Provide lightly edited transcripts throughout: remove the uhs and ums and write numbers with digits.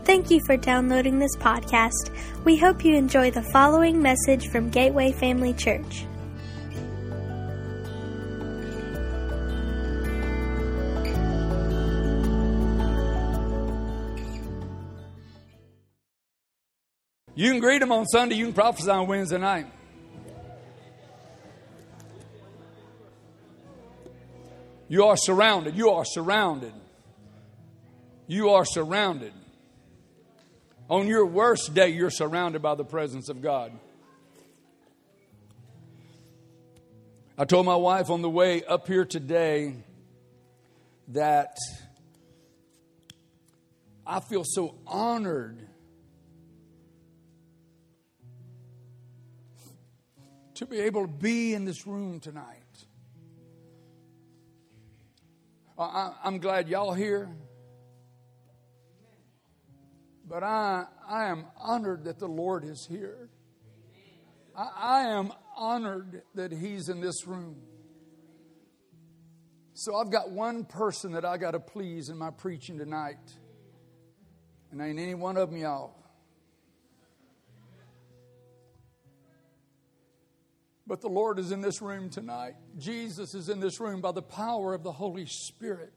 Thank you for downloading this podcast. We hope you enjoy the following message from Gateway Family Church. You can greet them on Sunday. You can prophesy on Wednesday night. You are surrounded. You are surrounded. You are surrounded. On your worst day, you're surrounded by the presence of God. I told my wife on the way up here today that I feel so honored to be able to be in this room tonight. I'm glad y'all here. But I am honored that the Lord is here. I am honored that He's in this room. So I've got one person that I got to please in my preaching tonight. And ain't any one of them y'all. But the Lord is in this room tonight. Jesus is in this room by the power of the Holy Spirit.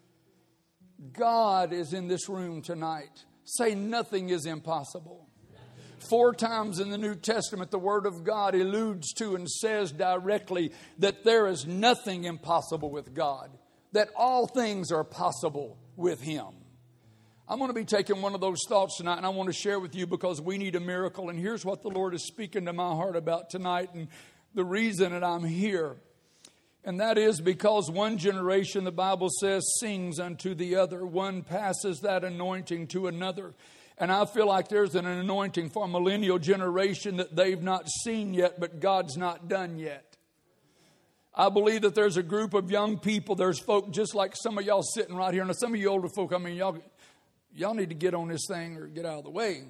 God is in this room tonight. Say nothing is impossible. 4 times in the New Testament, the Word of God alludes to and says directly that there is nothing impossible with God. That all things are possible with Him. I'm going to be taking one of those thoughts tonight, and I want to share with you because we need a miracle. And here's what the Lord is speaking to my heart about tonight, and the reason that I'm here. And that is because one generation, the Bible says, sings unto the other. One passes that anointing to another. And I feel like there's an anointing for a millennial generation that they've not seen yet, but God's not done yet. I believe that there's a group of young people. There's folk just like some of y'all sitting right here. And some of you older folk, I mean, y'all need to get on this thing or get out of the way.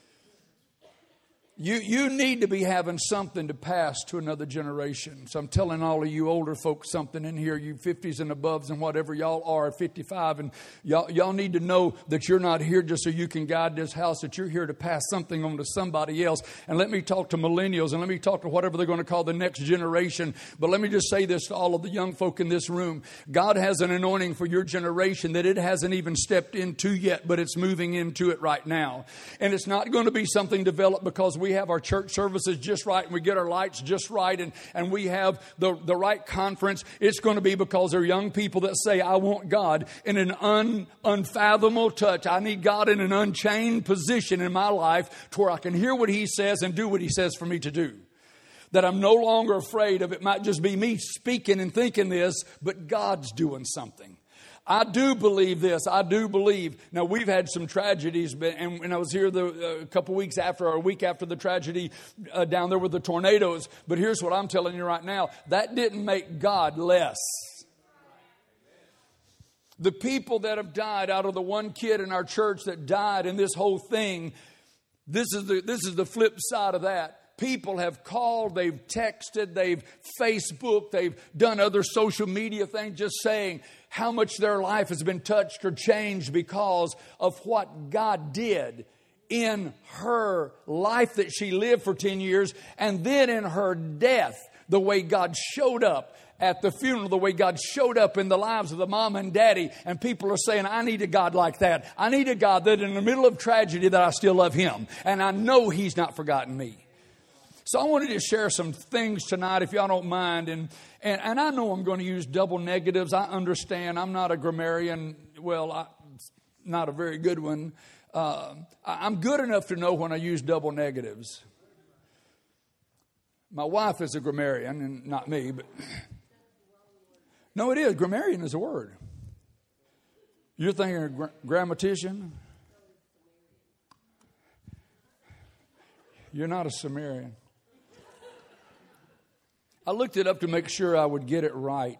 You need to be having something to pass to another generation. So I'm telling all of you older folks something in here, you 50s and above and whatever y'all are, 55. And y'all need to know that you're not here just so you can guide this house, that you're here to pass something on to somebody else. And let me talk to millennials and let me talk to whatever they're going to call the next generation. But let me just say this to all of the young folk in this room. God has an anointing for your generation that it hasn't even stepped into yet, but it's moving into it right now. And it's not going to be something developed because we have our church services just right and we get our lights just right and we have the right conference. It's going to be because there are young people that say, I want God in an unfathomable touch. I need God in an unchained position in my life to where I can hear what He says and do what He says for me to do. That I'm no longer afraid of it might just be me speaking and thinking this, but God's doing something. I do believe this. I do believe. Now, we've had some tragedies, and I was here a couple weeks after, or a week after the tragedy down there with the tornadoes. But here's what I'm telling you right now. That didn't make God less. The people that have died, out of the one kid in our church that died in this whole thing, this is the flip side of that. People have called, they've texted, they've Facebooked, they've done other social media things just saying how much their life has been touched or changed because of what God did in her life that she lived for 10 years and then in her death, the way God showed up at the funeral, the way God showed up in the lives of the mom and daddy. And people are saying, I need a God like that. I need a God that in the middle of tragedy that I still love Him. And I know He's not forgotten me. So I wanted to share some things tonight, if y'all don't mind. And I know I'm going to use double negatives. I understand. I'm not a grammarian. Well, not a very good one. I'm good enough to know when I use double negatives. My wife is a grammarian, and not me, but no, it is. Grammarian is a word. You're thinking a grammatician? You're not a Sumerian. I looked it up to make sure I would get it right.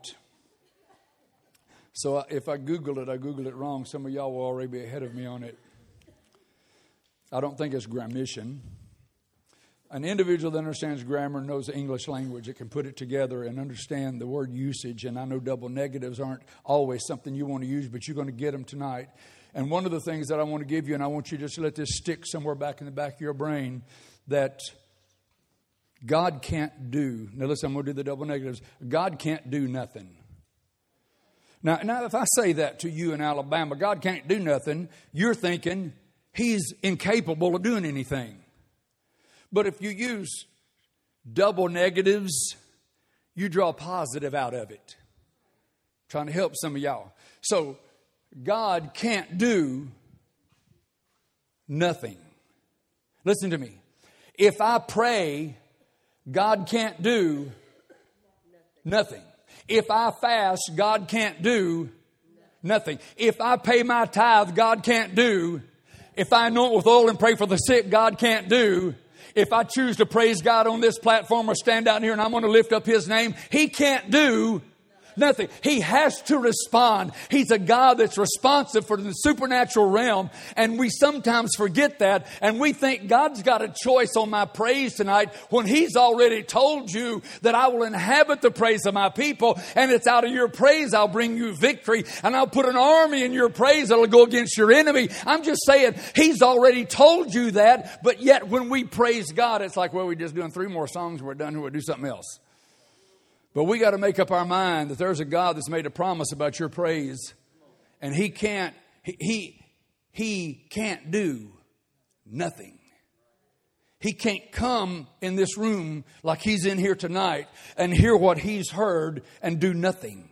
So if I Google it wrong. Some of y'all will already be ahead of me on it. I don't think it's grammatian. An individual that understands grammar knows the English language. It can put it together and understand the word usage. And I know double negatives aren't always something you want to use, but you're going to get them tonight. And one of the things that I want to give you, and I want you to just let this stick somewhere back in the back of your brain, that God can't do. Now listen, I'm going to do the double negatives. God can't do nothing. Now, if I say that to you in Alabama, God can't do nothing, you're thinking He's incapable of doing anything. But if you use double negatives, you draw positive out of it. I'm trying to help some of y'all. So, God can't do nothing. Listen to me. If I pray, God can't do nothing. If I fast, God can't do nothing. If I pay my tithe, God can't do. If I anoint with oil and pray for the sick, God can't do. If I choose to praise God on this platform or stand out here and I'm going to lift up His name, He can't do nothing. He has to respond. He's a God that's responsive for the supernatural realm. And we sometimes forget that. And we think God's got a choice on my praise tonight when He's already told you that I will inhabit the praise of my people. And it's out of your praise I'll bring you victory. And I'll put an army in your praise that'll go against your enemy. I'm just saying He's already told you that. But yet when we praise God, it's like, well, we're just doing 3 more songs. We're done. We'll do something else. But we got to make up our mind that there's a God that's made a promise about your praise. And He can't do nothing. He can't come in this room like He's in here tonight and hear what He's heard and do nothing.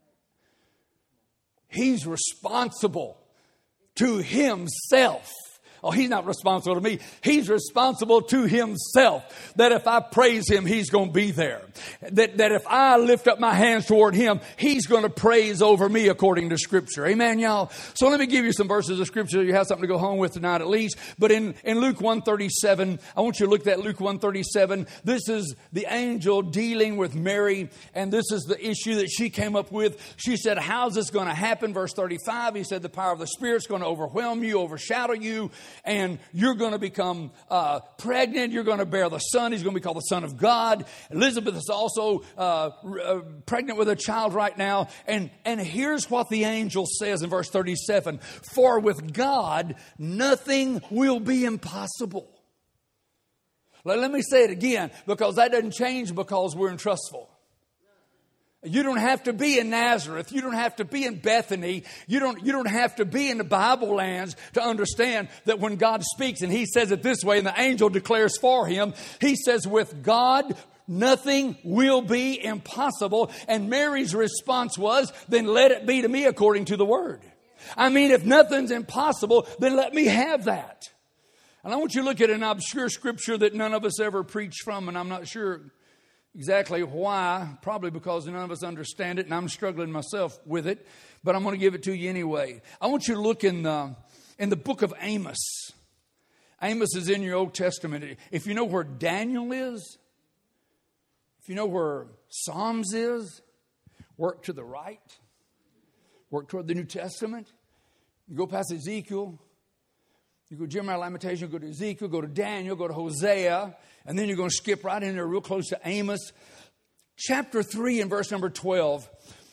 He's responsible to Himself. Oh, He's not responsible to me. He's responsible to Himself. That if I praise Him, He's going to be there. That if I lift up my hands toward Him, He's going to praise over me according to Scripture. Amen, y'all? So let me give you some verses of Scripture. You have something to go home with tonight at least. But in Luke 1:37, I want you to look at Luke 1:37. This is the angel dealing with Mary. And this is the issue that she came up with. She said, how's this going to happen? Verse 35, he said, the power of the Spirit's going to overwhelm you, overshadow you. And you're going to become pregnant. You're going to bear the son. He's going to be called the Son of God. Elizabeth is also pregnant with a child right now. And here's what the angel says in verse 37. For with God, nothing will be impossible. Let me say it again, because that doesn't change because we're entrustful. You don't have to be in Nazareth. You don't have to be in Bethany. You don't have to be in the Bible lands to understand that when God speaks and He says it this way and the angel declares for Him, He says with God, nothing will be impossible. And Mary's response was, then let it be to me according to the Word. I mean, if nothing's impossible, then let me have that. And I want you to look at an obscure scripture that none of us ever preached from, and I'm not sure exactly why, probably because none of us understand it, and I'm struggling myself with it, but I'm going to give it to you anyway. I want you to look in the book of Amos. Amos is in your Old Testament. If you know where Daniel is, if you know where Psalms is, work to the right, work toward the New Testament. You go past Ezekiel, you go Jeremiah, Lamentation, go to Ezekiel, go to Daniel, go to Hosea, and then you're going to skip right in there real close to Amos. Chapter 3 and verse number 12.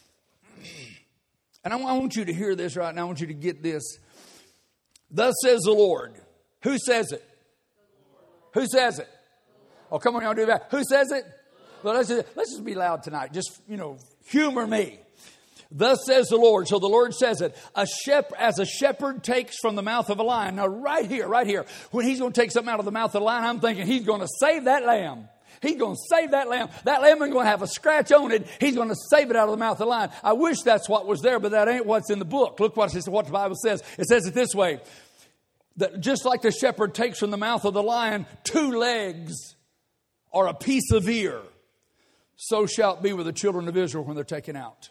And I want you to hear this right now. I want you to get this. Thus says the Lord. Who says it? Who says it? Oh, come on, y'all do that. Who says it? Well, let's just be loud tonight. Just, humor me. Thus says the Lord. So the Lord says it. As a shepherd takes from the mouth of a lion. Now right here, when He's going to take something out of the mouth of the lion, I'm thinking He's going to save that lamb. He's going to save that lamb. That lamb ain't going to have a scratch on it. He's going to save it out of the mouth of the lion. I wish that's what was there, but that ain't what's in the book. Look what the Bible says. It says it this way. That just like the shepherd takes from the mouth of the lion 2 legs or a piece of ear, so shall it be with the children of Israel when they're taken out.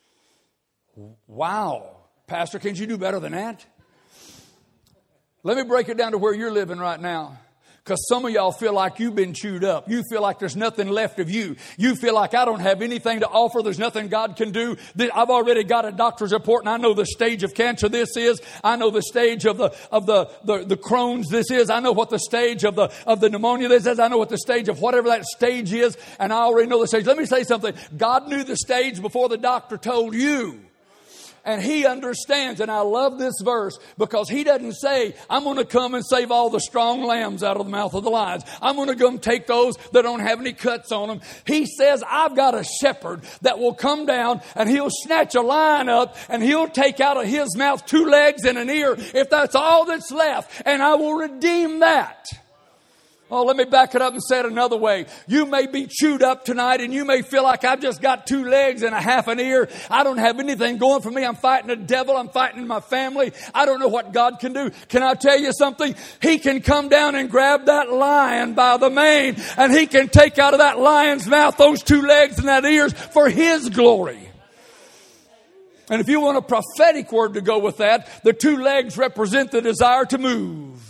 Wow. Pastor, can't you do better than that? Let me break it down to where you're living right now. Because some of y'all feel like you've been chewed up. You feel like there's nothing left of you. You feel like I don't have anything to offer. There's nothing God can do. I've already got a doctor's report and I know the stage of cancer this is. I know the stage of the Crohn's this is. I know what the stage of the pneumonia this is. I know what the stage of whatever that stage is. And I already know the stage. Let me say something. God knew the stage before the doctor told you. And He understands. And I love this verse because He doesn't say, I'm going to come and save all the strong lambs out of the mouth of the lions. I'm going to go and take those that don't have any cuts on them. He says, I've got a shepherd that will come down and He'll snatch a lion up and He'll take out of his mouth 2 legs and an ear if that's all that's left. And I will redeem that. Oh, let me back it up and say it another way. You may be chewed up tonight and you may feel like I've just got 2 legs and a half an ear. I don't have anything going for me. I'm fighting the devil. I'm fighting my family. I don't know what God can do. Can I tell you something? He can come down and grab that lion by the mane and He can take out of that lion's mouth those 2 legs and that ears for His glory. And if you want a prophetic word to go with that, the 2 legs represent the desire to move.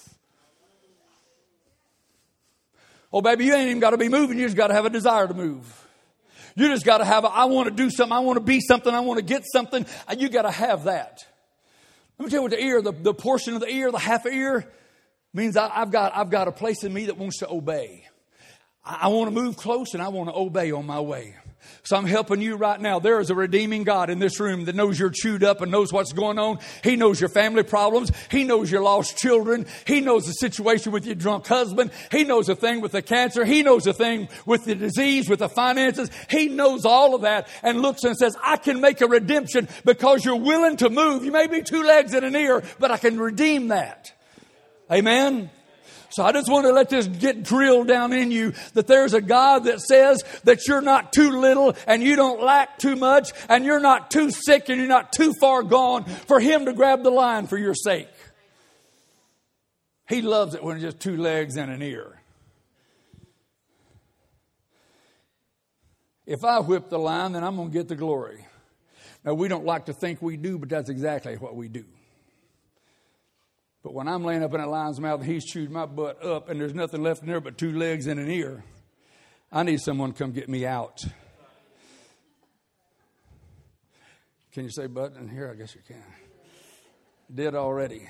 Oh, baby, you ain't even got to be moving. You just got to have a desire to move. You just got to have I want to do something. I want to be something. I want to get something. You got to have that. Let me tell you what the ear, the portion of the ear, the half ear, means I've got a place in me that wants to obey. I want to move close and I want to obey on my way. So I'm helping you right now. There is a redeeming God in this room that knows you're chewed up and knows what's going on. He knows your family problems. He knows your lost children. He knows the situation with your drunk husband. He knows the thing with the cancer. He knows the thing with the disease, with the finances. He knows all of that and looks and says, I can make a redemption because you're willing to move. You may be 2 legs and an ear, but I can redeem that. Amen. So I just want to let this get drilled down in you that there's a God that says that you're not too little and you don't lack too much and you're not too sick and you're not too far gone for Him to grab the lion for your sake. He loves it when it's just 2 legs and an ear. If I whip the lion, then I'm going to get the glory. Now, we don't like to think we do, but that's exactly what we do. But when I'm laying up in that lion's mouth and he's chewed my butt up and there's nothing left in there but 2 legs and an ear, I need someone to come get me out. Can you say butt in here? I guess you can. Did already.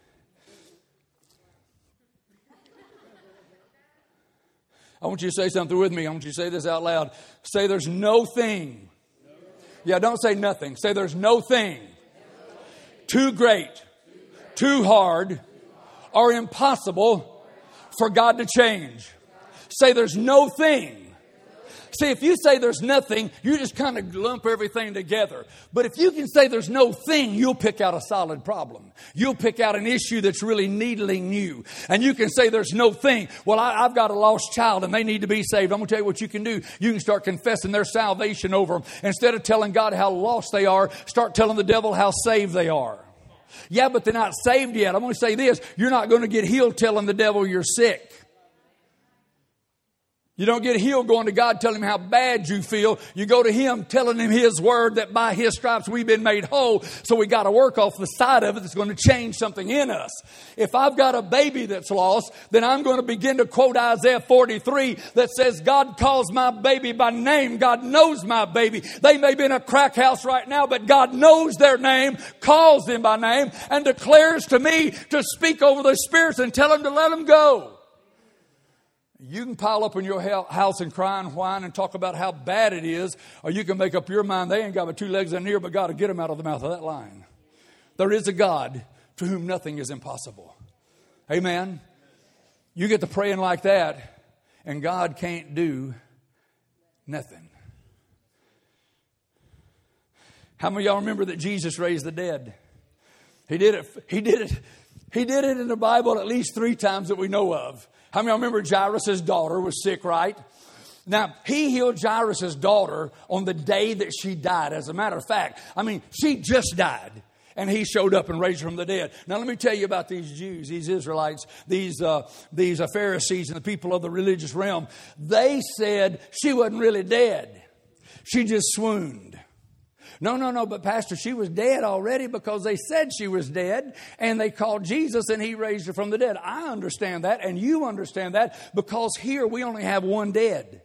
I want you to say something with me. I want you to say this out loud. Say there's no thing. Yeah, don't say nothing. Say there's no thing too great, too hard, or impossible for God to change. Say there's no thing. See, if you say there's nothing, you just kind of lump everything together. But if you can say there's no thing, you'll pick out a solid problem. You'll pick out an issue that's really needling you. And you can say there's no thing. Well, I've got a lost child and they need to be saved. I'm going to tell you what you can do. You can start confessing their salvation over them. Instead of telling God how lost they are, start telling the devil how saved they are. Yeah, but they're not saved yet. I'm going to say this. You're not going to get healed telling the devil you're sick. You don't get healed going to God telling Him how bad you feel. You go to Him telling Him His word that by His stripes we've been made whole. So we got to work off the side of it that's going to change something in us. If I've got a baby that's lost, then I'm going to begin to quote Isaiah 43 that says, God calls my baby by name. God knows my baby. They may be in a crack house right now, but God knows their name, calls them by name, and declares to me to speak over their spirits and tell them to let them go. You can pile up in your house and cry and whine and talk about how bad it is, or you can make up your mind they ain't got but 2 legs and an ear, but God will get them out of the mouth of that lion. There is a God to whom nothing is impossible. Amen. You get to praying like that, and God can't do nothing. How many of y'all remember that Jesus raised the dead? He did it in the Bible at least 3 times that we know of. How many of y'all remember Jairus' daughter was sick, right? Now, He healed Jairus' daughter on the day that she died. As a matter of fact, she just died. And He showed up and raised her from the dead. Now, let me tell you about these Jews, these Israelites, these Pharisees and the people of the religious realm. They said she wasn't really dead. She just swooned. No, but Pastor, she was dead already because they said she was dead and they called Jesus and He raised her from the dead. I understand that and you understand that because here we only have one dead.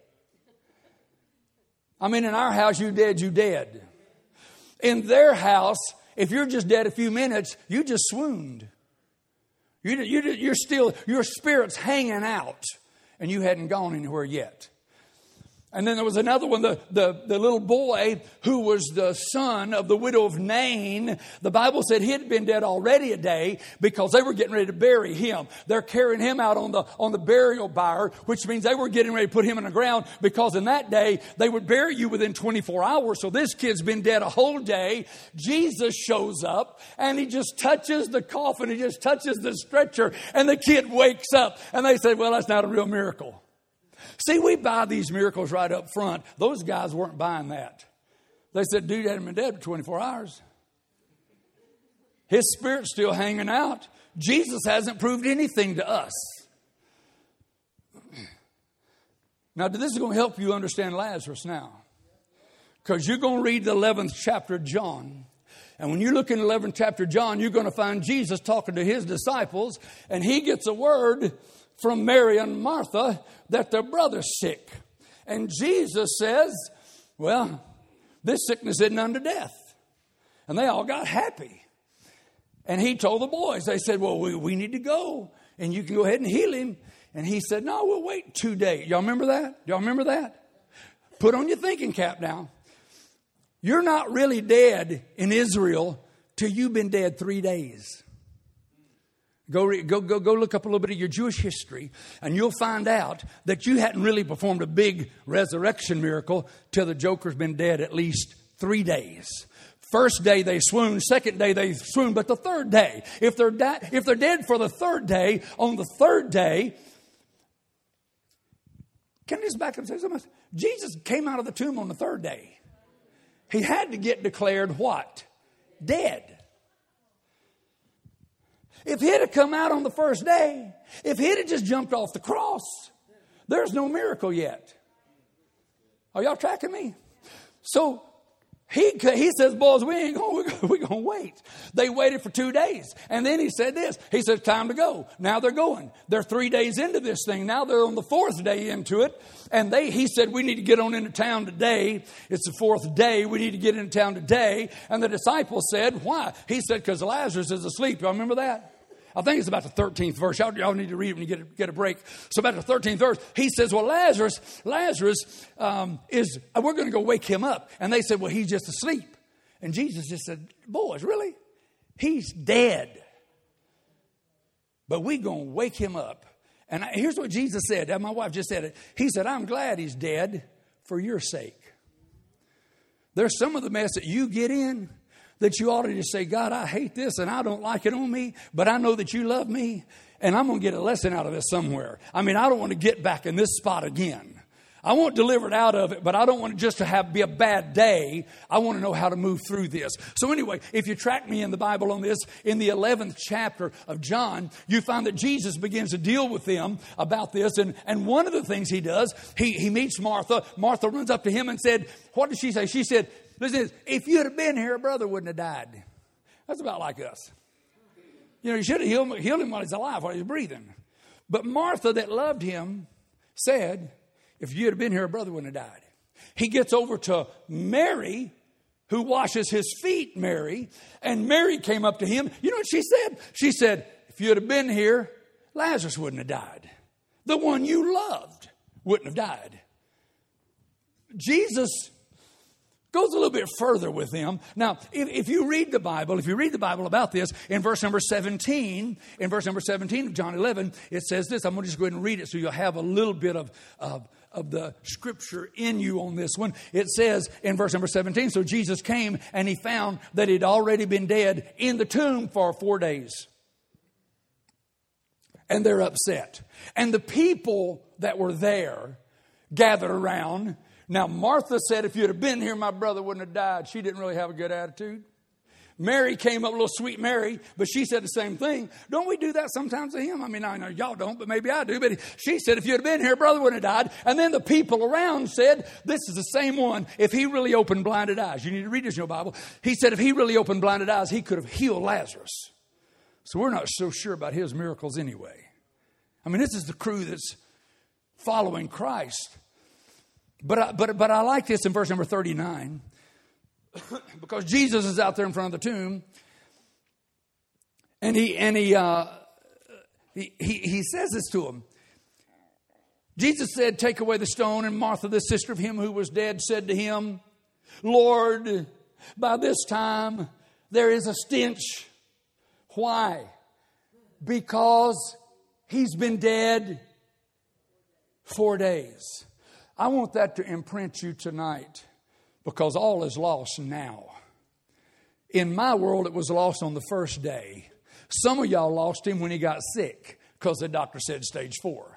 In our house, you dead. In their house, if you're just dead a few minutes, you just swooned. You're still, your spirit's hanging out and you hadn't gone anywhere yet. And then there was another one, the little boy who was the son of the widow of Nain. The Bible said he had been dead already a day because they were getting ready to bury him. They're carrying him out on the burial bier, which means they were getting ready to put him in the ground, because in that day they would bury you within 24 hours. So this kid's been dead a whole day. Jesus shows up and he just touches the coffin. He just touches the stretcher and the kid wakes up. And they say, well, that's not a real miracle. See, we buy these miracles right up front. Those guys weren't buying that. They said, dude hadn't been dead for 24 hours. His spirit's still hanging out. Jesus hasn't proved anything to us. Now, this is going to help you understand Lazarus now. Because you're going to read the 11th chapter of John. And when you look in the 11th chapter of John, you're going to find Jesus talking to his disciples. And he gets a word from Mary and Martha that their brother's sick. And Jesus says, well, this sickness isn't unto death. And they all got happy. And he told the boys, they said, well, we need to go. And you can go ahead and heal him. And he said, no, we'll wait 2 days. Y'all remember that? Y'all remember that? Put on your thinking cap now. You're not really dead in Israel till you've been dead 3 days. Go look up a little bit of your Jewish history, and you'll find out that you hadn't really performed a big resurrection miracle till the joker's been dead at least 3 days. First day they swoon, second day they swoon, but the third day, if they're dead for the third day, on the third day, can I just back up and say something? Jesus came out of the tomb on the third day. He had to get declared what? Dead. If he'd have come out on the first day, if he'd have just jumped off the cross, there's no miracle yet. Are y'all tracking me? So he says, boys, we're going to wait. They waited for 2 days. And then he said this. He said, time to go. Now they're going. They're 3 days into this thing. Now they're on the fourth day into it. And he said, we need to get on into town today. It's the fourth day. We need to get into town today. And the disciples said, why? He said, because Lazarus is asleep. Y'all remember that? I think it's about the 13th verse. Y'all need to read it when you get a break. So about the 13th verse, he says, well, Lazarus we're going to go wake him up. And they said, well, he's just asleep. And Jesus just said, boys, really? He's dead. But we're going to wake him up. And here's what Jesus said. My wife just said it. He said, I'm glad he's dead for your sake. There's some of the mess that you get in that you ought to just say, God, I hate this and I don't like it on me, but I know that you love me and I'm going to get a lesson out of this somewhere. I mean, I don't want to get back in this spot again. I want delivered out of it, but I don't want it just to be a bad day. I want to know how to move through this. So anyway, if you track me in the Bible on this, in the 11th chapter of John, you find that Jesus begins to deal with them about this. And one of the things he does, he meets Martha. Martha runs up to him and said, what did she say? She said, listen, if you'd have been here, brother wouldn't have died. That's about like us. You know, you should have healed him while he's alive, while he's breathing. But Martha, that loved him, said, if you had been here, brother wouldn't have died. He gets over to Mary, who washes his feet, Mary. And Mary came up to him. You know what she said? She said, if you had been here, Lazarus wouldn't have died. The one you loved wouldn't have died. Jesus goes a little bit further with them. Now, if you read the Bible about this, in verse number 17 of John 11, it says this. I'm going to just go ahead and read it so you'll have a little bit of the scripture in you on this one. It says in verse number 17, so Jesus came and he found that he'd already been dead in the tomb for 4 days. And they're upset. And the people that were there gathered around. Now, Martha said, if you'd have been here, my brother wouldn't have died. She didn't really have a good attitude. Mary came up, little sweet Mary, but she said the same thing. Don't we do that sometimes to him? I mean, I know y'all don't, but maybe I do. But she said, if you'd have been here, brother wouldn't have died. And then the people around said, this is the same one. If he really opened blinded eyes, you need to read this in your Bible. He said, if he really opened blinded eyes, he could have healed Lazarus. So we're not so sure about his miracles anyway. I mean, this is the crew that's following Christ. But I like this in verse number 39 because Jesus is out there in front of the tomb, and he says this to him. Jesus said, take away the stone. And Martha, the sister of him who was dead, said to him, Lord, by this time there is a stench. Why? Because he's been dead 4 days. I want that to imprint you tonight, because all is lost now. In my world, it was lost on the first day. Some of y'all lost him when he got sick because the doctor said stage 4.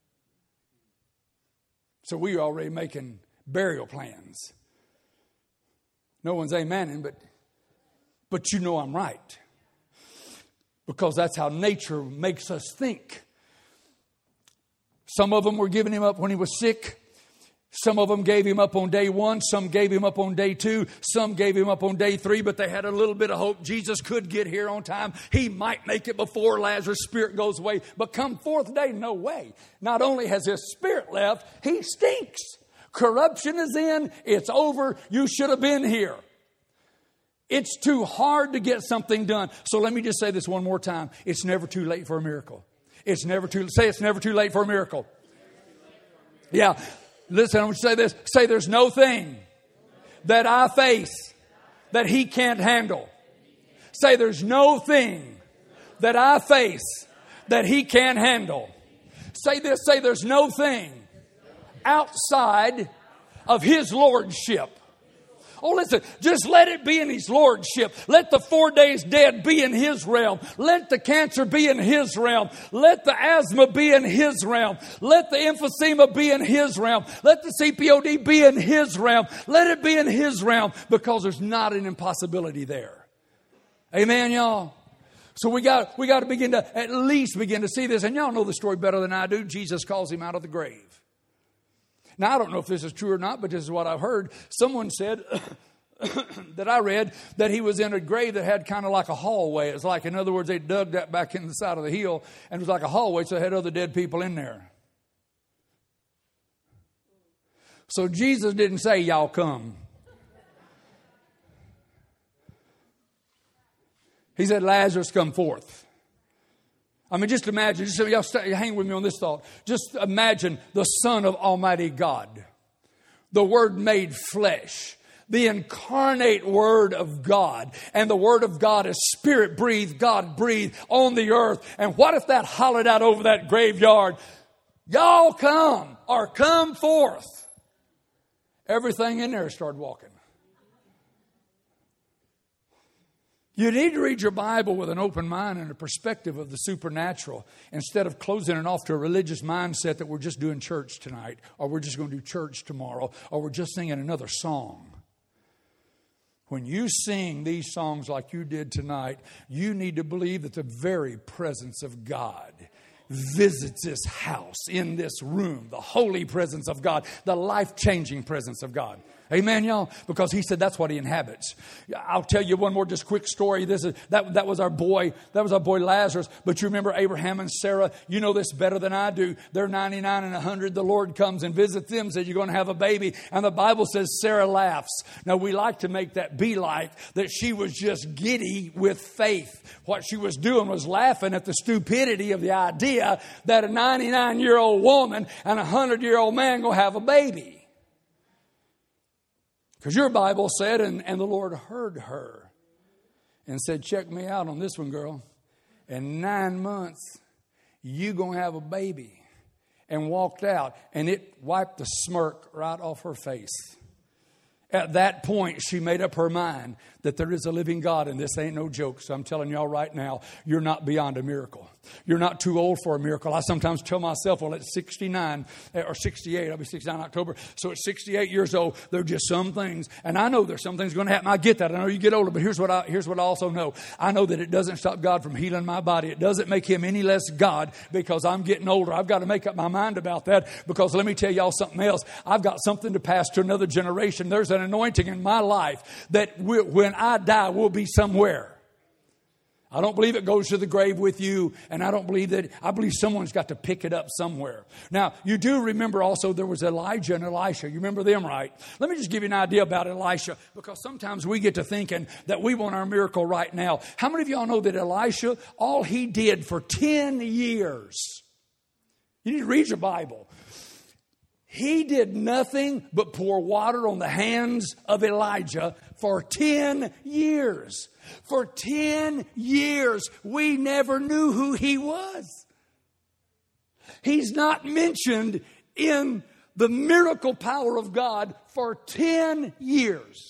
So we are already making burial plans. No one's amening, but you know I'm right. Because that's how nature makes us think. Some of them were giving him up when he was sick. Some of them gave him up on day 1. Some gave him up on day 2. Some gave him up on day 3. But they had a little bit of hope. Jesus could get here on time. He might make it before Lazarus' spirit goes away. But come 4th day, no way. Not only has his spirit left, he stinks. Corruption is in. It's over. You should have been here. It's too hard to get something done. So let me just say this one more time. It's never too late for a miracle. It's never too late for a miracle. Yeah. Listen, I'm going to say this. Say there's no thing that I face that he can't handle. Say there's no thing that I face that he can't handle. Say this. Say there's no thing outside of his lordship. Oh, listen, just let it be in his lordship. Let the 4 days dead be in his realm. Let the cancer be in his realm. Let the asthma be in his realm. Let the emphysema be in his realm. Let the CPOD be in his realm. Let it be in his realm, because there's not an impossibility there. Amen, y'all? So we got to begin to at least begin to see this. And y'all know the story better than I do. Jesus calls him out of the grave. Now, I don't know if this is true or not, but this is what I've heard. Someone said that I read that he was in a grave that had kind of like a hallway. It's like, in other words, they dug that back in the side of the hill, and it was like a hallway, so it had other dead people in there. So Jesus didn't say, y'all come. He said, Lazarus, come forth. I mean, just imagine, y'all hang with me on this thought. Just imagine the Son of Almighty God, the Word made flesh, the incarnate Word of God. And the Word of God is Spirit breathed, God breathed on the earth. And what if that hollered out over that graveyard, y'all come, or come forth? Everything in there started walking. You need to read your Bible with an open mind and a perspective of the supernatural, instead of closing it off to a religious mindset that we're just doing church tonight, or we're just going to do church tomorrow, or we're just singing another song. When you sing these songs like you did tonight, you need to believe that the very presence of God visits this house, in this room, the holy presence of God, the life-changing presence of God. Amen, y'all? Because he said that's what he inhabits. I'll tell you one more just quick story. That was our boy Lazarus. But you remember Abraham and Sarah? You know this better than I do. They're 99 and 100. The Lord comes and visits them, says you're going to have a baby. And the Bible says Sarah laughs. Now we like to make that be like that she was just giddy with faith. What she was doing was laughing at the stupidity of the idea that a 99-year-old woman and a 100-year-old man going to have a baby. Because your Bible said, and the Lord heard her and said, check me out on this one, girl. In 9 months, you going to have a baby. And walked out, and it wiped the smirk right off her face. At that point, she made up her mind that there is a living God, and this ain't no joke. So I'm telling y'all right now, you're not beyond a miracle. You're not too old for a miracle. I sometimes tell myself, well, at 69 or 68, I'll be 69 in October. So at 68 years old, there are just some things. And I know there's some things going to happen. I get that. I know you get older, but here's what I also know. I know that it doesn't stop God from healing my body. It doesn't make him any less God because I'm getting older. I've got to make up my mind about that, because let me tell y'all something else. I've got something to pass to another generation. There's an anointing in my life that when I die, we'll be somewhere. I don't believe it goes to the grave with you, and I believe someone's got to pick it up somewhere. Now, you do remember also there was Elijah and Elisha. You remember them, right? Let me just give you an idea about Elisha, because sometimes we get to thinking that we want our miracle right now. How many of y'all know that Elisha, all he did for 10 years, you need to read your Bible. He did nothing but pour water on the hands of Elijah for 10 years. For 10 years, we never knew who he was. He's not mentioned in the miracle power of God for 10 years.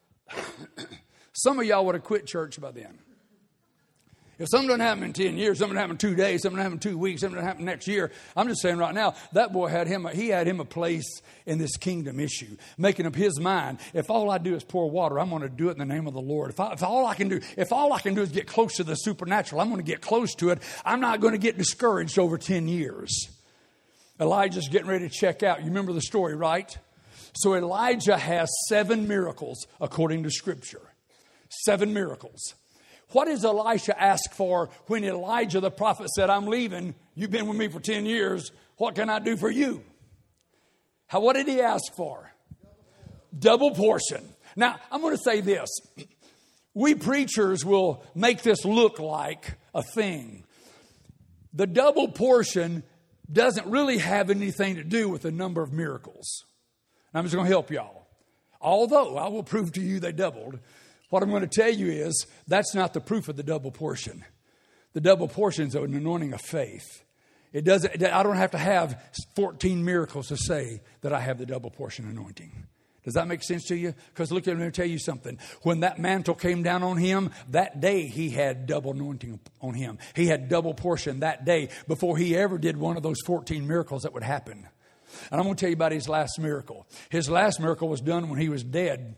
Some of y'all would have quit church by then. If something doesn't happen in 10 years, something doesn't happen in 2 days, something doesn't happen in 2 weeks, something doesn't happen next year. I'm just saying right now, that boy had him a place in this kingdom issue, making up his mind. If all I do is pour water, I'm going to do it in the name of the Lord. If all I can do is get close to the supernatural, I'm going to get close to it. I'm not going to get discouraged over 10 years. Elijah's getting ready to check out. You remember the story, right? So Elijah has 7 miracles according to Scripture. 7 miracles. What does Elisha ask for when Elijah the prophet said, I'm leaving, you've been with me for 10 years, what can I do for you? What did he ask for? Double portion. Now, I'm going to say this. We preachers will make this look like a thing. The double portion doesn't really have anything to do with the number of miracles. I'm just going to help y'all. Although I will prove to you they doubled. What I'm going to tell you is that's not the proof of the double portion. The double portion is an anointing of faith. I don't have to have 14 miracles to say that I have the double portion anointing. Does that make sense to you? Because look, let me tell you something. When that mantle came down on him, that day he had double anointing on him. He had double portion that day before he ever did one of those 14 miracles that would happen. And I'm going to tell you about his last miracle. His last miracle was done when he was dead.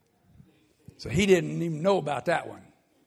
So he didn't even know about that one.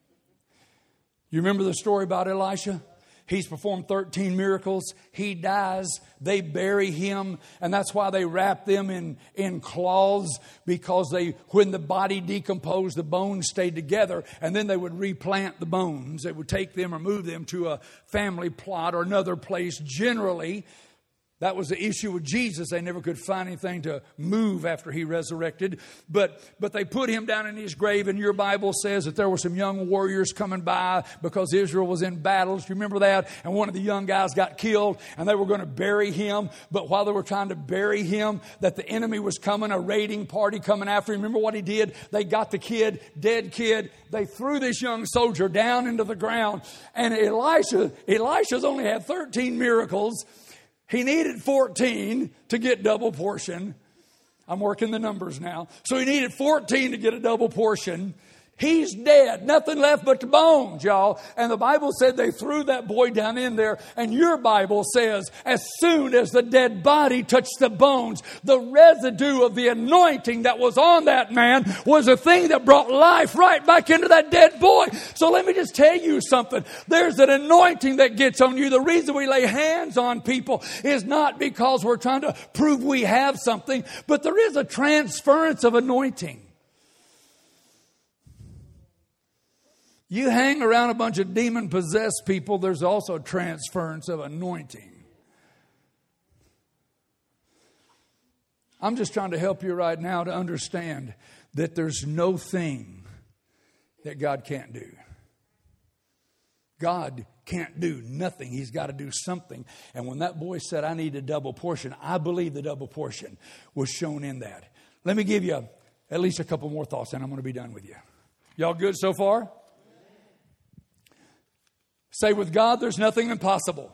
You remember the story about Elisha? He's performed 13 miracles. He dies. They bury him. And that's why they wrap them in cloths. Because when the body decomposed, the bones stayed together. And then they would replant the bones. They would take them or move them to a family plot or another place. Generally, that was the issue with Jesus. They never could find anything to move after he resurrected. But they put him down in his grave. And your Bible says that there were some young warriors coming by because Israel was in battles. You remember that? And one of the young guys got killed. And they were going to bury him. But while they were trying to bury him, that the enemy was coming, a raiding party coming after him. Remember what he did? They got the kid, dead kid. They threw this young soldier down into the ground. And Elisha's only had 13 miracles. He needed 14 to get double portion. I'm working the numbers now. So he needed 14 to get a double portion. He's dead. Nothing left but the bones, y'all. And the Bible said they threw that boy down in there. And your Bible says as soon as the dead body touched the bones, the residue of the anointing that was on that man was a thing that brought life right back into that dead boy. So let me just tell you something. There's an anointing that gets on you. The reason we lay hands on people is not because we're trying to prove we have something, but there is a transference of anointing. You hang around a bunch of demon-possessed people, there's also a transference of anointing. I'm just trying to help you right now to understand that there's no thing that God can't do. God can't do nothing. He's got to do something. And when that boy said, I need a double portion, I believe the double portion was shown in that. Let me give you at least a couple more thoughts and I'm going to be done with you. Y'all good so far? Say, with God, there's nothing impossible.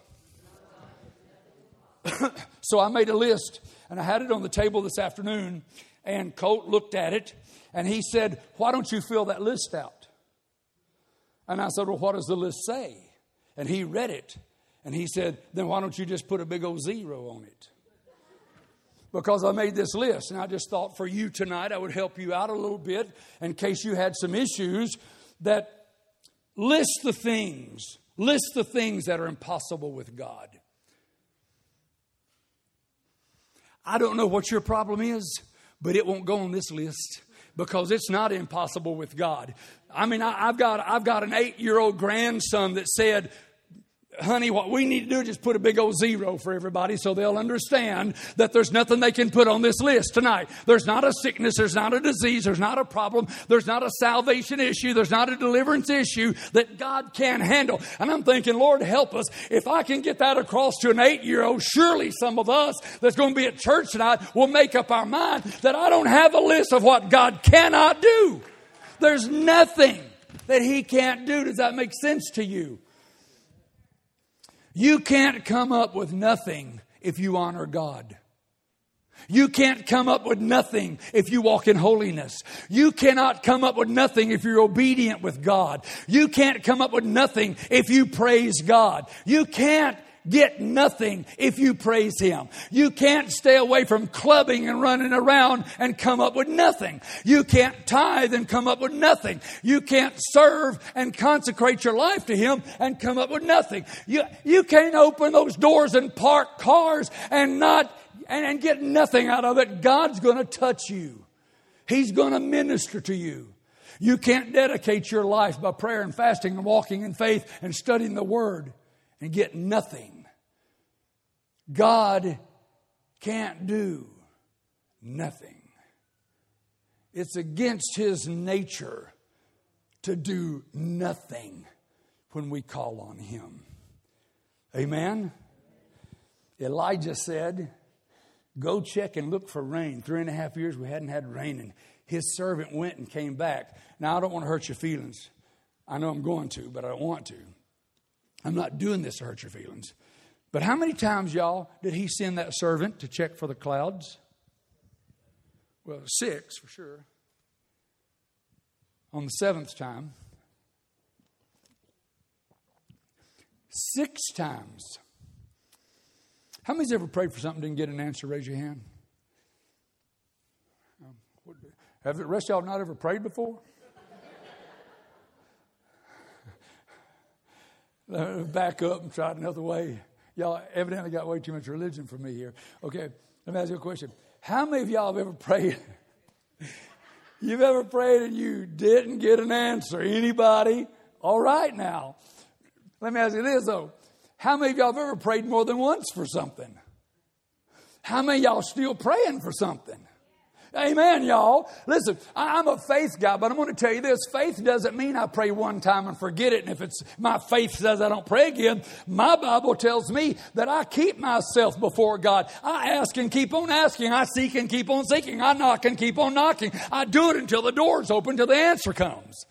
So I made a list, and I had it on the table this afternoon, and Colt looked at it, and he said, why don't you fill that list out? And I said, well, what does the list say? And he read it, and he said, then why don't you just put a big old 0 on it? Because I made this list, and I just thought for you tonight, I would help you out a little bit in case you had some issues, that list the things that are impossible with God. I don't know what your problem is, but it won't go on this list because it's not impossible with God. I mean, I've got an 8-year-old grandson that said, honey, what we need to do is just put a big old zero for everybody so they'll understand that there's nothing they can put on this list tonight. There's not a sickness, there's not a disease, there's not a problem, there's not a salvation issue, there's not a deliverance issue that God can't handle. And I'm thinking, Lord, help us. If I can get that across to an 8-year-old, surely some of us that's going to be at church tonight will make up our mind that I don't have a list of what God cannot do. There's nothing that He can't do. Does that make sense to you? You can't come up with nothing if you honor God. You can't come up with nothing if you walk in holiness. You cannot come up with nothing if you're obedient with God. You can't come up with nothing if you praise God. You can't get nothing if you praise Him. You can't stay away from clubbing and running around and come up with nothing. You can't tithe and come up with nothing. You can't serve and consecrate your life to Him and come up with nothing. You can't open those doors and park cars and get nothing out of it. God's going to touch you. He's going to minister to you. You can't dedicate your life by prayer and fasting and walking in faith and studying the Word and get nothing. God can't do nothing. It's against His nature to do nothing when we call on Him. Amen? Elijah said, go check and look for rain. 3.5 years we hadn't had rain, and his servant went and came back. Now, I don't want to hurt your feelings. I know I'm going to, but I don't want to. I'm not doing this to hurt your feelings. But how many times, y'all, did he send that servant to check for the clouds? Well, 6 for sure. On the 7th time, 6 times. How many's ever prayed for something and didn't get an answer? Raise your hand. Have the rest of y'all not ever prayed before? Back up and try it another way. Y'all evidently got way too much religion for me here. Okay, let me ask you a question. How many of y'all have ever prayed? You've ever prayed and you didn't get an answer? Anybody? All right now. Let me ask you this though. How many of y'all have ever prayed more than once for something? How many of y'all still praying for something? Amen, y'all. Listen, I'm a faith guy, but I'm going to tell you this. Faith doesn't mean I pray one time and forget it. And if it's my faith says I don't pray again, my Bible tells me that I keep myself before God. I ask and keep on asking. I seek and keep on seeking. I knock and keep on knocking. I do it until the door's open, till the answer comes.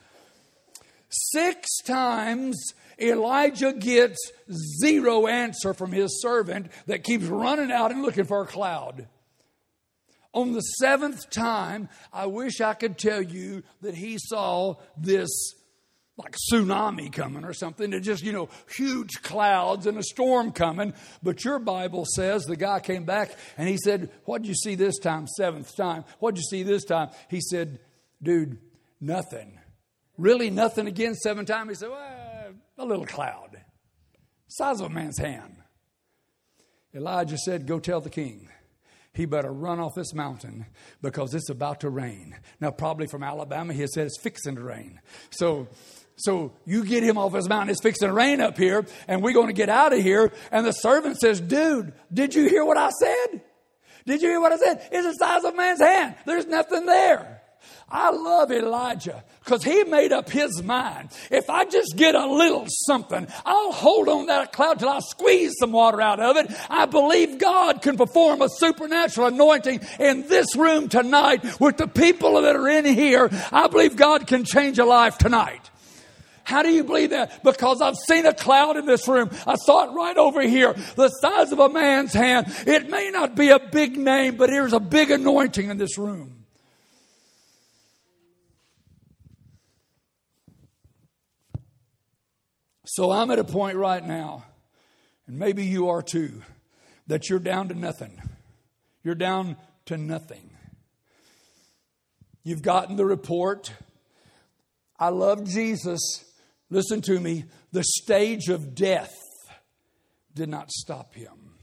6 times Elijah gets 0 answer from his servant that keeps running out and looking for a cloud. On the 7th time, I wish I could tell you that he saw this like tsunami coming or something. It's just, huge clouds and a storm coming. But your Bible says the guy came back and he said, what'd you see this time? 7th time. What'd you see this time? He said, dude, nothing. Really nothing again 7 times? He said, well, a little cloud. Size of a man's hand. Elijah said, go tell the king. He better run off this mountain because it's about to rain. Now, probably from Alabama, he said it's fixing to rain. So you get him off his mountain. It's fixing to rain up here, and we're going to get out of here. And the servant says, dude, did you hear what I said? Did you hear what I said? It's the size of a man's hand. There's nothing there. I love Elijah because he made up his mind. If I just get a little something, I'll hold on that cloud till I squeeze some water out of it. I believe God can perform a supernatural anointing in this room tonight with the people that are in here. I believe God can change a life tonight. How do you believe that? Because I've seen a cloud in this room. I saw it right over here, the size of a man's hand. It may not be a big name, but there's a big anointing in this room. So I'm at a point right now, and maybe you are too, that you're down to nothing. You're down to nothing. You've gotten the report. I love Jesus. Listen to me. The stage of death did not stop him.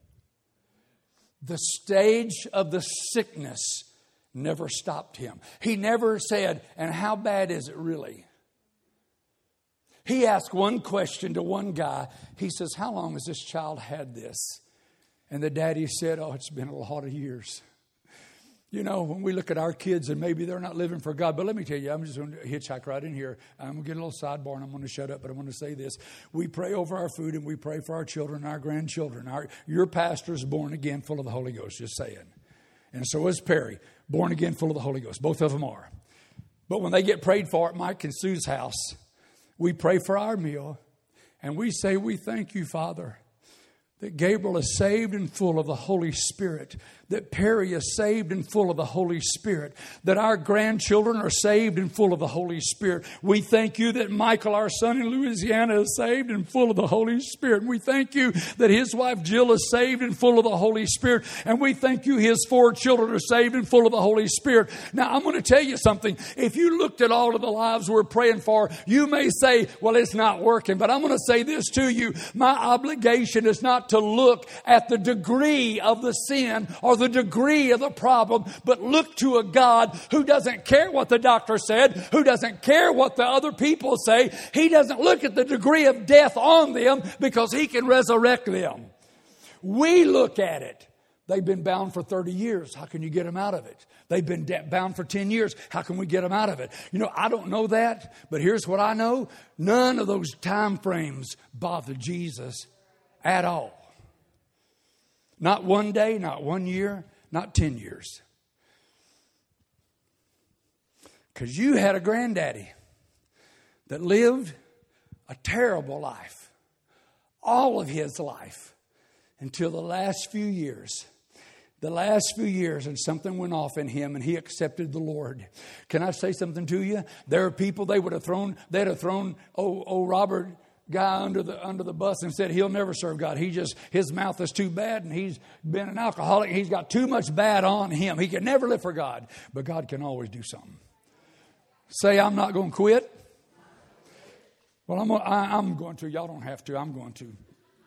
The stage of the sickness never stopped him. He never said, and how bad is it really? He asked one question to one guy. He says, how long has this child had this? And the daddy said, oh, it's been a lot of years. You know, when we look at our kids and maybe they're not living for God. But let me tell you, I'm just going to hitchhike right in here. I'm going to get a little sidebar and I'm going to shut up, but I want to say this. We pray over our food and we pray for our children, our grandchildren. Your pastor's born again, full of the Holy Ghost, just saying. And so is Perry, born again, full of the Holy Ghost. Both of them are. But when they get prayed for at Mike and Sue's house, we pray for our meal and we say, we thank you, Father, that Gabriel is saved and full of the Holy Spirit, that Perry is saved and full of the Holy Spirit, that our grandchildren are saved and full of the Holy Spirit. We thank you that Michael, our son in Louisiana, is saved and full of the Holy Spirit. And we thank you that his wife Jill is saved and full of the Holy Spirit. And we thank you his 4 children are saved and full of the Holy Spirit. Now, I'm going to tell you something. If you looked at all of the lives we're praying for, you may say, well, it's not working. But I'm going to say this to you. My obligation is not to look at the degree of the sin or the degree of the problem, but look to a God who doesn't care what the doctor said, who doesn't care what the other people say. He doesn't look at the degree of death on them because he can resurrect them. We look at it. They've been bound for 30 years. How can you get them out of it? They've been bound for 10 years. How can we get them out of it? You know, I don't know that, but here's what I know. None of those time frames bother Jesus at all. Not one day, not 1 year, not 10 years. Because you had a granddaddy that lived a terrible life. All of his life. Until the last few years. The last few years, and something went off in him and he accepted the Lord. Can I say something to you? There are people they'd have thrown Robert guy under the bus and said he'll never serve God. His mouth is too bad and he's been an alcoholic. He's got too much bad on him. He can never live for God. But God can always do something. Say, I'm not going to quit. Well, I'm going to. Y'all don't have to. I'm going to.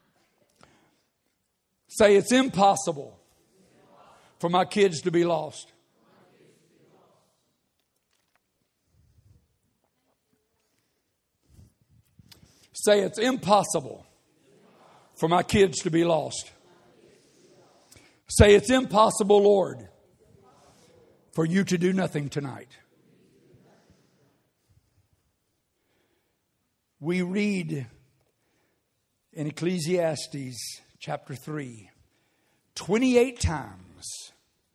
Say, it's impossible for my kids to be lost. Say, it's impossible for my kids to be lost. Say, it's impossible, Lord, for you to do nothing tonight. We read in Ecclesiastes chapter 3, 28 times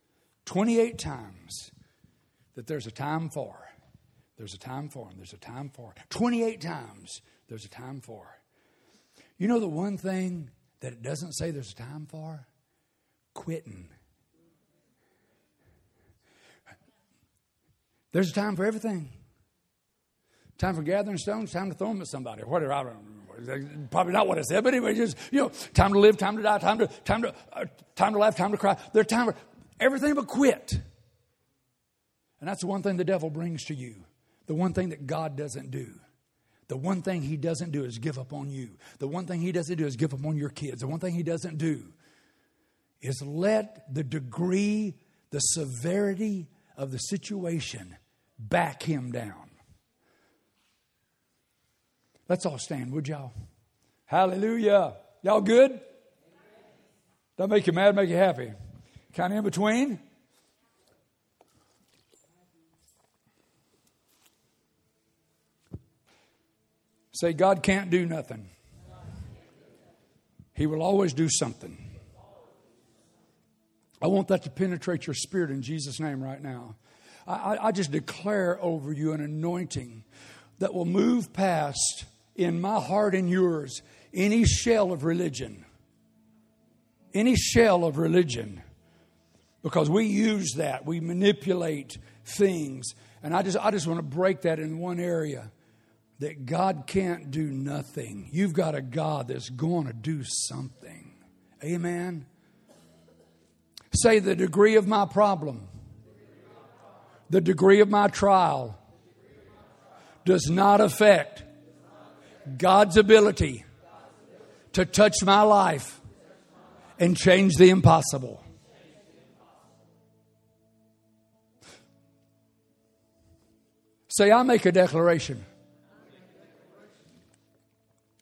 that there's a time for. There's a time for, and there's a time for. 28 times. There's a time for. You know the one thing that it doesn't say there's a time for? Quitting. There's a time for everything. Time for gathering stones, time to throw them at somebody. Or whatever. I don't know. Probably not what I said, but anyway, just, time to live, time to die, time to laugh, time to cry. There's time for everything but quit. And that's the one thing the devil brings to you. The one thing that God doesn't do. The one thing he doesn't do is give up on you. The one thing he doesn't do is give up on your kids. The one thing he doesn't do is let the degree, the severity of the situation back him down. Let's all stand, would y'all? Hallelujah. Y'all good? Don't make you mad, make you happy. Kind of in between. Say, God can't do nothing. He will always do something. I want that to penetrate your spirit in Jesus' name right now. I just declare over you an anointing that will move past, in my heart and yours, any shell of religion. Any shell of religion. Because we use that. We manipulate things. And I just want to break that in one area. That God can't do nothing. You've got a God that's going to do something. Amen. Say, the degree of my problem, the degree of my trial does not affect God's ability to touch my life and change the impossible. Say, I make a declaration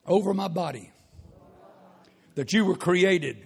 over my body, that you were created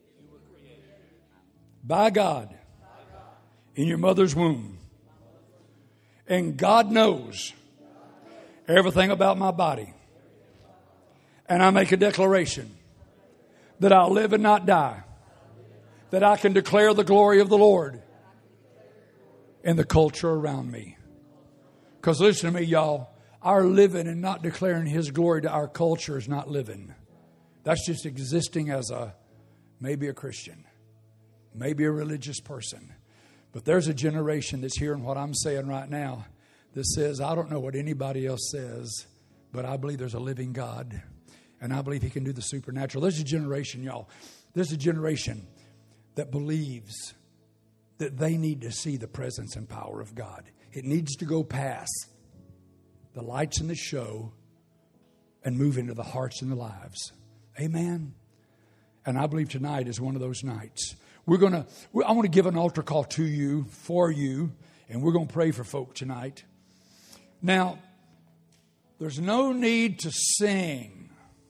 by God in your mother's womb. And God knows everything about my body. And I make a declaration that I'll live and not die, that I can declare the glory of the Lord in the culture around me. Because listen to me, y'all, our living and not declaring His glory to our culture is not living. That's just existing as maybe a Christian, maybe a religious person. But there's a generation that's hearing what I'm saying right now that says, I don't know what anybody else says, but I believe there's a living God. And I believe He can do the supernatural. There's a generation, y'all. There's a generation that believes that they need to see the presence and power of God. It needs to go past the lights and the show and move into the hearts and the lives. Amen. And I believe tonight is one of those nights. I want to give an altar call to you, for you, and we're going to pray for folk tonight. Now, there's no need to sing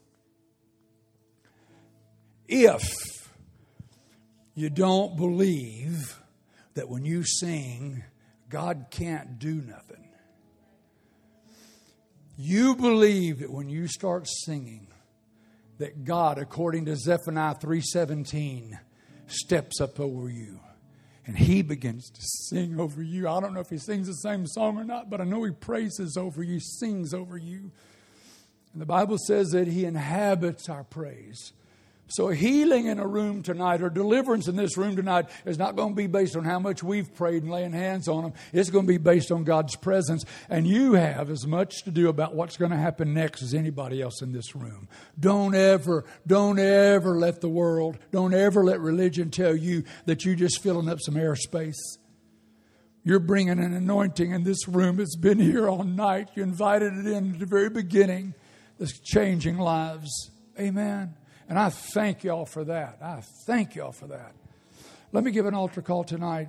if you don't believe that when you sing, God can't do nothing. You believe that when you start singing, that God, according to Zephaniah 3:17, steps up over you and He begins to sing over you. I don't know if He sings the same song or not, but I know He praises over you, sings over you. And the Bible says that He inhabits our praise. So healing in a room tonight or deliverance in this room tonight is not going to be based on how much we've prayed and laying hands on them. It's going to be based on God's presence. And you have as much to do about what's going to happen next as anybody else in this room. Don't ever let the world, don't ever let religion tell you that you're just filling up some airspace. You're bringing an anointing in this room. It's been here all night. You invited it in at the very beginning. That's changing lives. Amen. And I thank y'all for that. I thank y'all for that. Let me give an altar call tonight.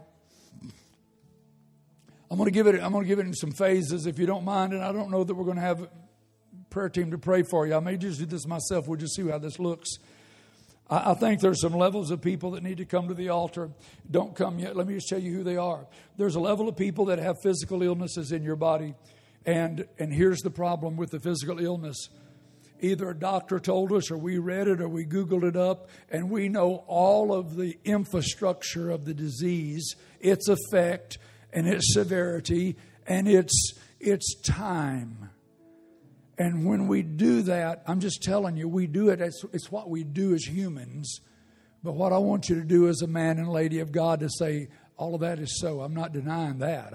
I'm going to give it in some phases if you don't mind. And I don't know that we're going to have a prayer team to pray for you. I may just do this myself. We'll just see how this looks. I think there's some levels of people that need to come to the altar. Don't come yet. Let me just tell you who they are. There's a level of people that have physical illnesses in your body. And here's the problem with the physical illness. Either a doctor told us or we read it or we Googled it up and we know all of the infrastructure of the disease, its effect and its severity and its time. And when we do that, I'm just telling you, we do it. It's what we do as humans. But what I want you to do as a man and lady of God to say, all of that is so. I'm not denying that.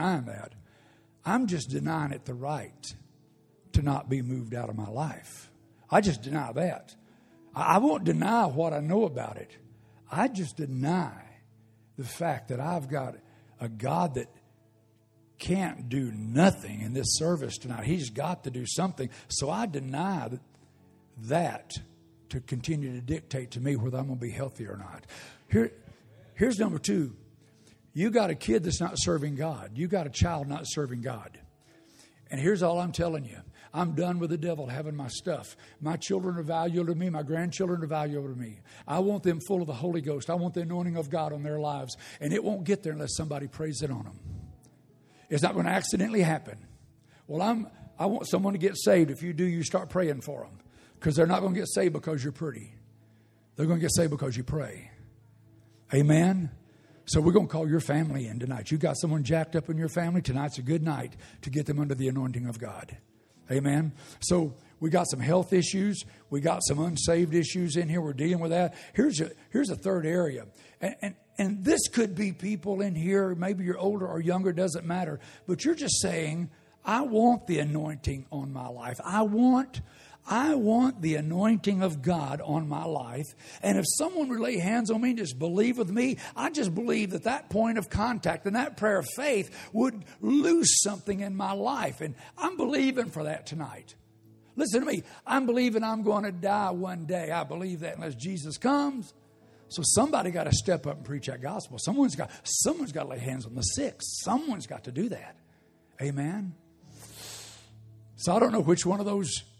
I'm just denying it the right to not be moved out of my life. I just deny that. I won't deny what I know about it. I just deny the fact that I've got a God that can't do nothing in this service tonight. He's got to do something. So I deny that to continue to dictate to me whether I'm going to be healthy or not. Here's number 2. You got a kid that's not serving God. You got a child not serving God. And here's all I'm telling you. I'm done with the devil having my stuff. My children are valuable to me. My grandchildren are valuable to me. I want them full of the Holy Ghost. I want the anointing of God on their lives. And it won't get there unless somebody prays it on them. It's not going to accidentally happen. Well, I want someone to get saved. If you do, you start praying for them. Because they're not going to get saved because you're pretty. They're going to get saved because you pray. Amen? So we're going to call your family in tonight. You got someone jacked up in your family? Tonight's a good night to get them under the anointing of God. Amen. So we got some health issues. We got some unsaved issues in here. We're dealing with that. Here's a third area. And this could be people in here, maybe you're older or younger, doesn't matter. But you're just saying, I want the anointing on my life. I want the anointing of God on my life. And if someone would lay hands on me and just believe with me, I just believe that point of contact and that prayer of faith would lose something in my life. And I'm believing for that tonight. Listen to me. I'm believing I'm going to die one day. I believe that unless Jesus comes. So somebody got to step up and preach that gospel. Someone's got to lay hands on the sick. Someone's got to do that. Amen. So I don't know which one of those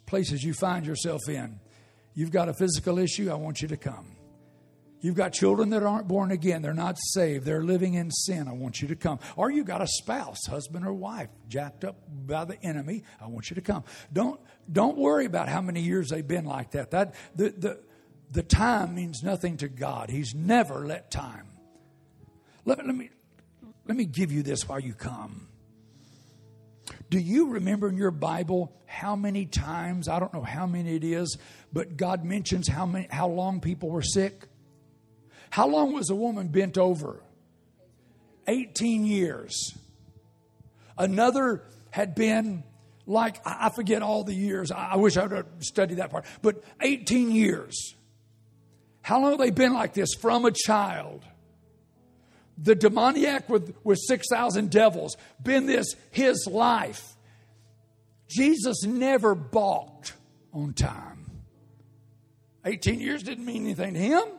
places you find yourself in. You've got a physical issue, I want you to come. You've got children that aren't born again. They're not saved. They're living in sin. I want you to come. Or you got a spouse, husband or wife, jacked up by the enemy. I want you to come. Don't worry about how many years they've been like that. The time means nothing to God. He's never let time. Let me give you this while you come. Do you remember in your Bible how many times, I don't know how many it is, but God mentions how long people were sick? How long was a woman bent over? 18 years. Another had been like, I forget all the years. I wish I would have studied that part. But 18 years. How long have they been like this from a child? The demoniac with 6,000 devils, been this his life. Jesus never balked on time. 18 years didn't mean anything to him.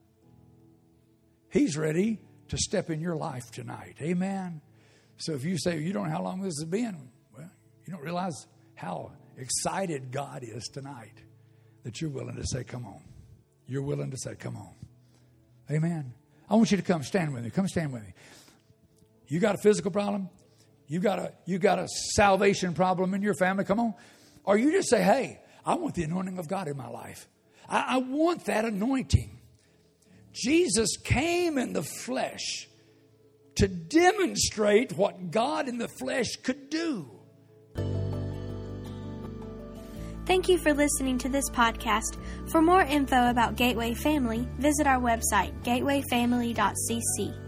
He's ready to step in your life tonight. Amen. So if you say, you don't know how long this has been, well, you don't realize how excited God is tonight that you're willing to say, come on. You're willing to say, come on. Amen. I want you to come stand with me. Come stand with me. You got a physical problem? You got a salvation problem in your family? Come on. Or you just say, hey, I want the anointing of God in my life. I want that anointing. Jesus came in the flesh to demonstrate what God in the flesh could do. Thank you for listening to this podcast. For more info about Gateway Family, visit our website, gatewayfamily.cc.